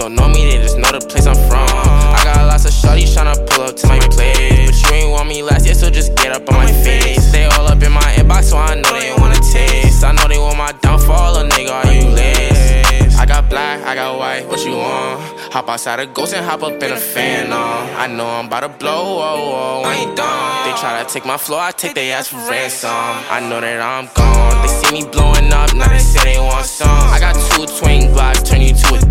don't know me, they just know the place I'm from. I got lots of shorties tryna pull up to my place, but you ain't want me last year, so just get up on my face. They all up in my inbox, so I know they wanna taste. I know they want my downfall, a nigga, are you list? I got black, I got white, what you want? Hop outside a ghost and hop up in a fan, I know I'm about to blow, I ain't done. They try to take my flow, I take their ass for ransom. I know that I'm gone. They see me blowing up, now they say they want some. I got 2 twin Glocks, turn you to a